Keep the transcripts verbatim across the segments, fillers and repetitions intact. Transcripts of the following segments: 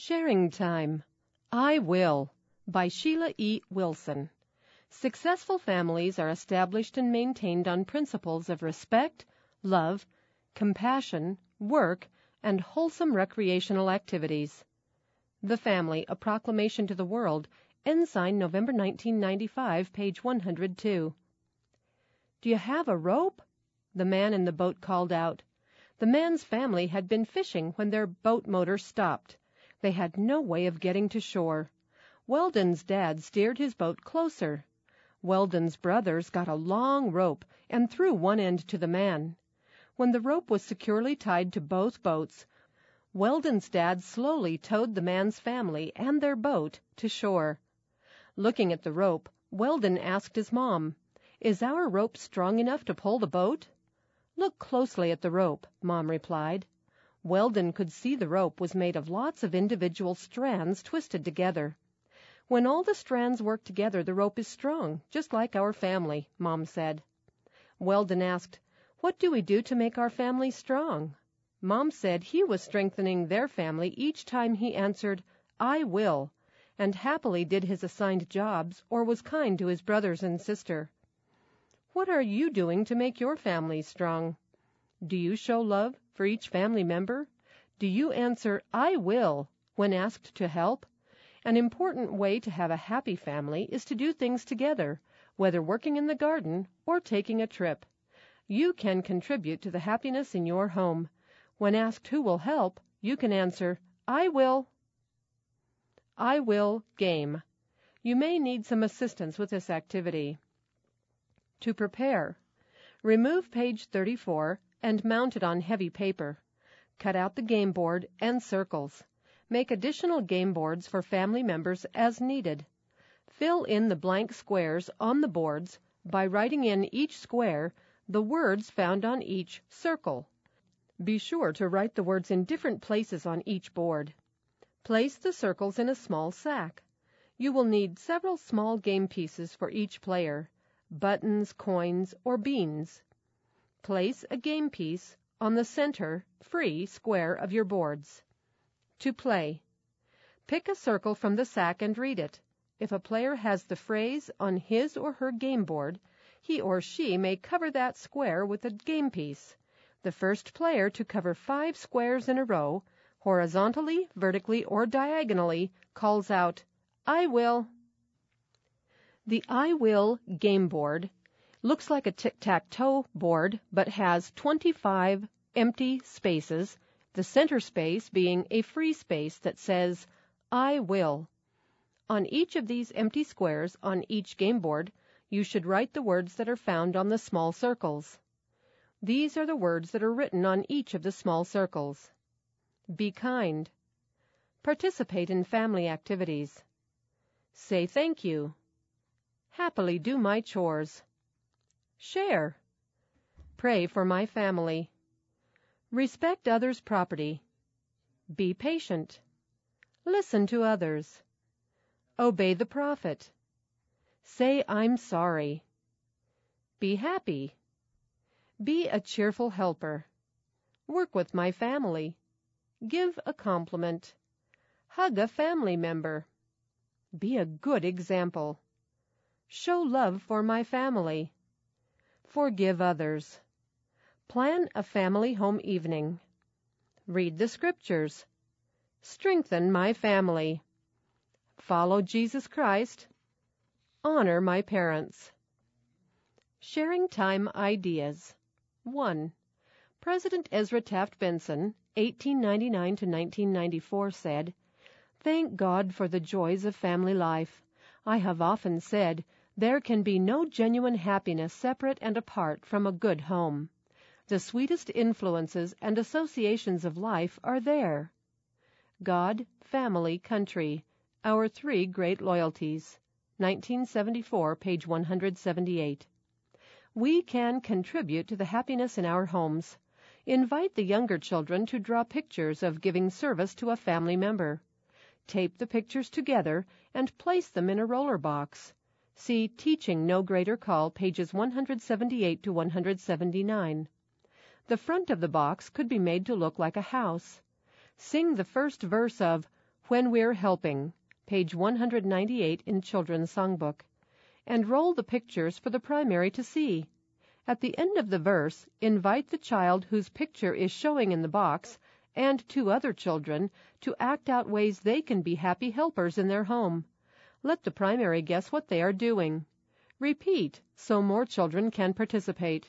Sharing Time. I Will by Sheila E. Wilson. Successful families are established and maintained on principles of respect, love, compassion, work, and wholesome recreational activities. The Family, A Proclamation to the World, Ensign, November nineteen ninety-five, page one hundred two. "Do you have a rope?" the man in the boat called out. The man's family had been fishing when their boat motor stopped. They had no way of getting to shore. Weldon's dad steered his boat closer. Weldon's brothers got a long rope and threw one end to the man. When the rope was securely tied to both boats, Weldon's dad slowly towed the man's family and their boat to shore. Looking at the rope, Weldon asked his mom, "Is our rope strong enough to pull the boat?" "Look closely at the rope," Mom replied. Weldon could see the rope was made of lots of individual strands twisted together. "When all the strands work together, the rope is strong, just like our family," Mom said. Weldon asked, "What do we do to make our family strong?" Mom said he was strengthening their family each time he answered, "I will," and happily did his assigned jobs or was kind to his brothers and sister. What are you doing to make your family strong? Do you show love for each family member? Do you answer, "I will," when asked to help? An important way to have a happy family is to do things together, whether working in the garden or taking a trip. You can contribute to the happiness in your home. When asked who will help, you can answer, "I will." I Will Game. You may need some assistance with this activity. To prepare, remove page thirty-four and mount it on heavy paper. Cut out the game board and circles. Make additional game boards for family members as needed. Fill in the blank squares on the boards by writing in each square the words found on each circle. Be sure to write the words in different places on each board. Place the circles in a small sack. You will need several small game pieces for each player, buttons, coins, or beans. Place a game piece on the center, free square of your boards. To play. Pick a circle from the sack and read it. If a player has the phrase on his or her game board, he or she may cover that square with a game piece. The first player to cover five squares in a row, horizontally, vertically, or diagonally, calls out, "I will." The I Will game board looks like a tic-tac-toe board, but has twenty-five empty spaces, the center space being a free space that says, "I will." On each of these empty squares on each game board, you should write the words that are found on the small circles. These are the words that are written on each of the small circles. Be kind. Participate in family activities. Say thank you. Happily do my chores. Share. Pray for my family. Respect others' property. Be patient. Listen to others. Obey the prophet. Say I'm sorry. Be happy. Be a cheerful helper. Work with my family. Give a compliment. Hug a family member. Be a good example. Show love for my family. Forgive others. Plan a family home evening. Read the scriptures. Strengthen my family. Follow Jesus Christ. Honor my parents. Sharing Time Ideas. one. President Ezra Taft Benson, eighteen ninety-nine to nineteen ninety-four, said, "Thank God for the joys of family life. I have often said, there can be no genuine happiness separate and apart from a good home. The sweetest influences and associations of life are there. God, family, country, our three great loyalties." nineteen seventy-four, page one hundred seventy-eight. We can contribute to the happiness in our homes. Invite the younger children to draw pictures of giving service to a family member. Tape the pictures together and place them in a roller box. See Teaching No Greater Call, pages one hundred seventy-eight to one hundred seventy-nine. The front of the box could be made to look like a house. Sing the first verse of When We're Helping, page one hundred ninety-eight in Children's Songbook, and roll the pictures for the primary to see. At the end of the verse, invite the child whose picture is showing in the box and two other children to act out ways they can be happy helpers in their home. Let the primary guess what they are doing. Repeat so more children can participate.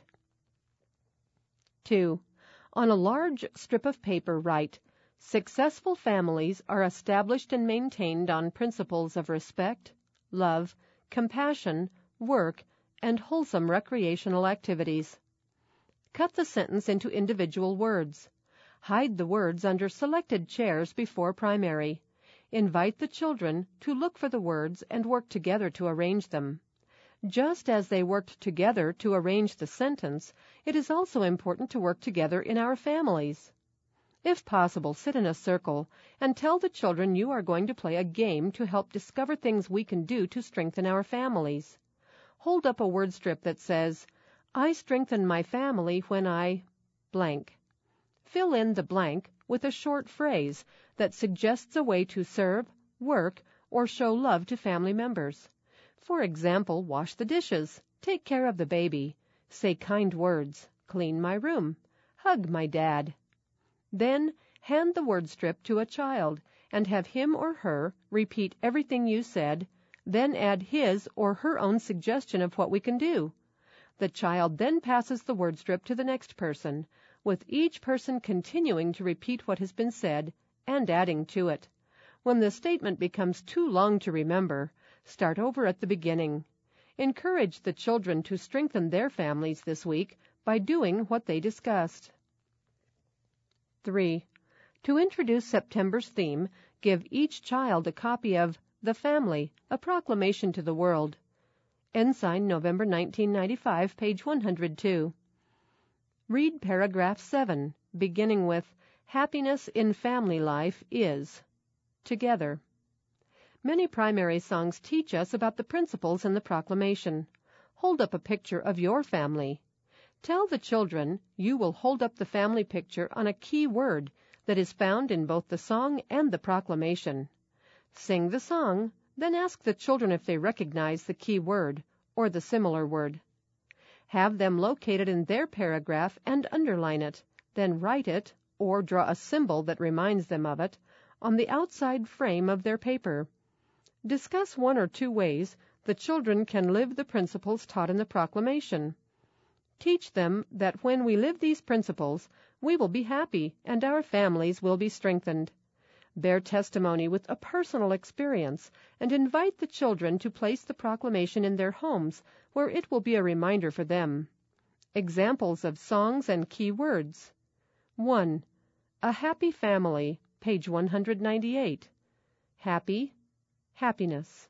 two. On a large strip of paper, write, "Successful families are established and maintained on principles of respect, love, compassion, work, and wholesome recreational activities." Cut the sentence into individual words. Hide the words under selected chairs before primary. Invite the children to look for the words and work together to arrange them. Just as they worked together to arrange the sentence, it is also important to work together in our families. If possible, sit in a circle and tell the children you are going to play a game to help discover things we can do to strengthen our families. Hold up a word strip that says, "I strengthen my family when I blank." Fill in the blank with a short phrase that suggests a way to serve, work, or show love to family members. For example, wash the dishes, take care of the baby, say kind words, clean my room, hug my dad. Then hand the word strip to a child and have him or her repeat everything you said, then add his or her own suggestion of what we can do. The child then passes the word strip to the next person, with each person continuing to repeat what has been said and adding to it. When the statement becomes too long to remember, start over at the beginning. Encourage the children to strengthen their families this week by doing what they discussed. three. To introduce September's theme, give each child a copy of The Family, A Proclamation to the World. Ensign, November nineteen ninety-five, page one hundred two. Read paragraph seven, beginning with, "Happiness in family life is," together. Many primary songs teach us about the principles in the proclamation. Hold up a picture of your family. Tell the children you will hold up the family picture on a key word that is found in both the song and the proclamation. Sing the song, then ask the children if they recognize the key word or the similar word. Have them locate it in their paragraph and underline it, then write it, or draw a symbol that reminds them of it, on the outside frame of their paper. Discuss one or two ways the children can live the principles taught in the proclamation. Teach them that when we live these principles, we will be happy and our families will be strengthened. Bear testimony with a personal experience and invite the children to place the proclamation in their homes where it will be a reminder for them. Examples of songs and key words. one. A Happy Family, page one hundred ninety-eight. Happy, happiness.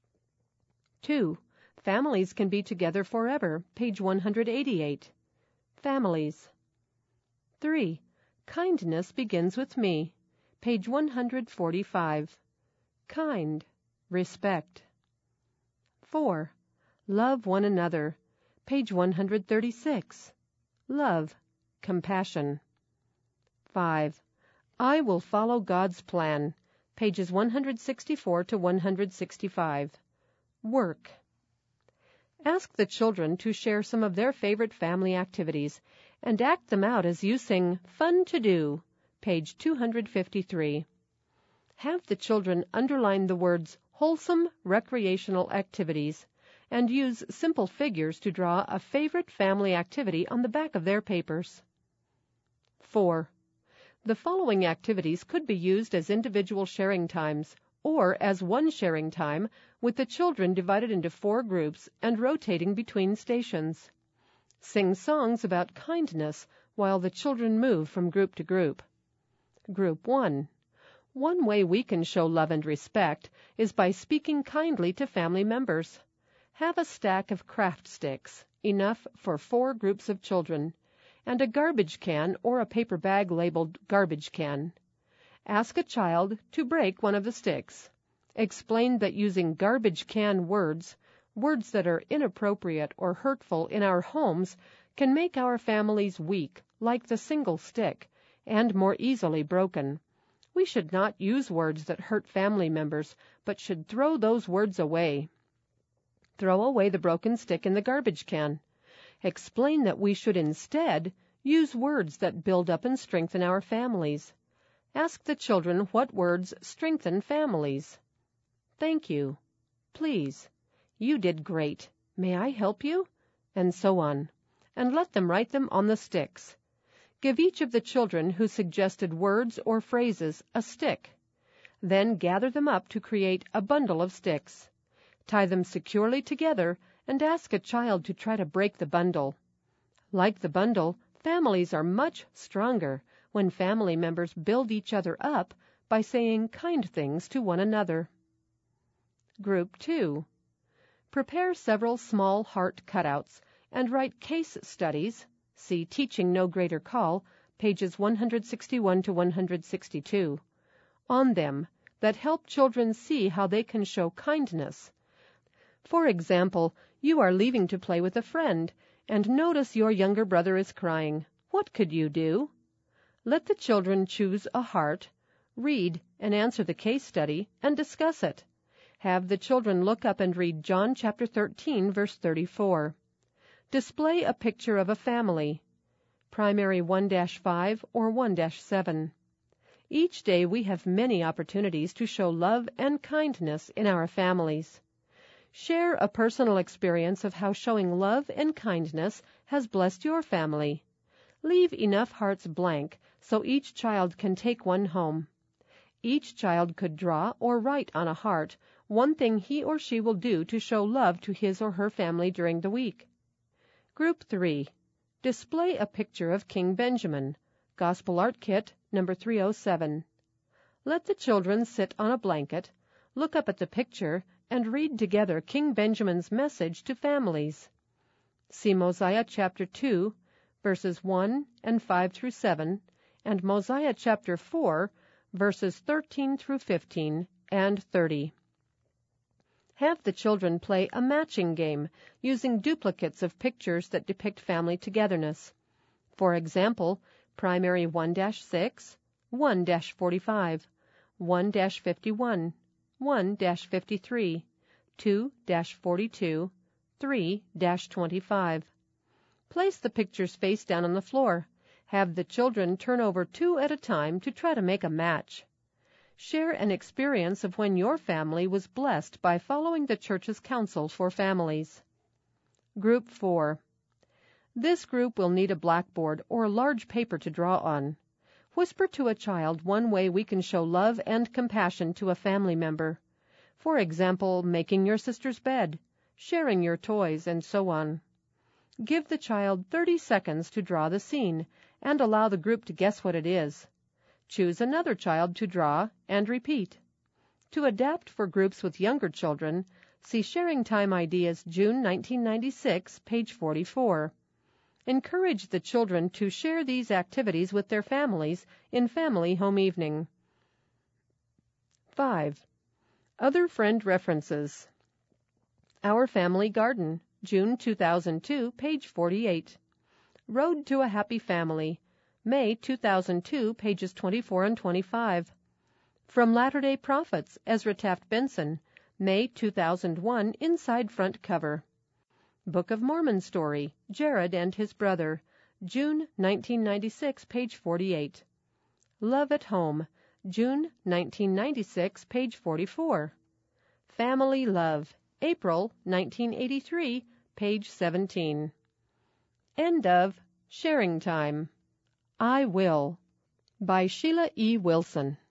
two. Families can be together forever, page one hundred eighty-eight. Families. three. Kindness begins with me, page one hundred forty-five. Kind, respect. four. Love one another, page one hundred thirty-six. Love, compassion. five. I will follow God's plan, pages one hundred sixty-four to one hundred sixty-five. Work. Ask the children to share some of their favorite family activities and act them out as you sing Fun to Do, page two hundred fifty-three. Have the children underline the words wholesome recreational activities and use simple figures to draw a favorite family activity on the back of their papers. four. The following activities could be used as individual sharing times or as one sharing time with the children divided into four groups and rotating between stations. Sing songs about kindness while the children move from group to group. Group one. One way we can show love and respect is by speaking kindly to family members. Have a stack of craft sticks, enough for four groups of children, and a garbage can or a paper bag labeled garbage can. Ask a child to break one of the sticks. Explain that using garbage can words, words that are inappropriate or hurtful in our homes, can make our families weak, like the single stick, and more easily broken. We should not use words that hurt family members, but should throw those words away. Throw away the broken stick in the garbage can. Explain that we should instead use words that build up and strengthen our families. Ask the children what words strengthen families. Thank you. Please. You did great. May I help you? And so on. And let them write them on the sticks. Give each of the children who suggested words or phrases a stick. Then gather them up to create a bundle of sticks. Tie them securely together and ask a child to try to break the bundle. Like the bundle, families are much stronger when family members build each other up by saying kind things to one another. Group two. Prepare several small heart cutouts and write case studies. See Teaching No Greater Call, pages one hundred sixty-one to one hundred sixty-two, on them that help children see how they can show kindness. For example, you are leaving to play with a friend and notice your younger brother is crying. What could you do? Let the children choose a heart, read and answer the case study, and discuss it. Have the children look up and read John chapter thirteen, verse thirty-four. Display a picture of a family, primary one dash five or one dash seven. Each day we have many opportunities to show love and kindness in our families. Share a personal experience of how showing love and kindness has blessed your family. Leave enough hearts blank so each child can take one home. Each child could draw or write on a heart one thing he or she will do to show love to his or her family during the week. Group three. Display a picture of King Benjamin. Gospel Art Kit, number three oh seven. Let the children sit on a blanket, look up at the picture, and read together King Benjamin's message to families. See Mosiah chapter two, verses one and five through seven, and Mosiah chapter four, verses thirteen through fifteen and thirty. Have the children play a matching game using duplicates of pictures that depict family togetherness. For example, primary one dash six, one dash forty-five, one dash fifty-one, one dash fifty-three, two dash forty-two, three dash twenty-five. Place the pictures face down on the floor. Have the children turn over two at a time to try to make a match. Share an experience of when your family was blessed by following the church's counsel for families. Group four. This group will need a blackboard or a large paper to draw on. Whisper to a child one way we can show love and compassion to a family member. For example, making your sister's bed, sharing your toys, and so on. Give the child thirty seconds to draw the scene and allow the group to guess what it is. Choose another child to draw and repeat. To adapt for groups with younger children, see Sharing Time Ideas, June nineteen ninety-six, page forty-four. Encourage the children to share these activities with their families in Family Home Evening. five. Other friend references. Our Family Garden, June two thousand two, page forty-eight. Road to a Happy Family, May two thousand two, pages twenty-four and twenty-five. From Latter-day Prophets, Ezra Taft Benson, May two thousand one, inside front cover. Book of Mormon Story, Jared and His Brother, June nineteen ninety-six, page forty-eight. Love at Home, June nineteen ninety-six, page forty-four. Family Love, April nineteen eighty-three, page seventeen. End of Sharing Time. I Will, by Sheila E. Wilson.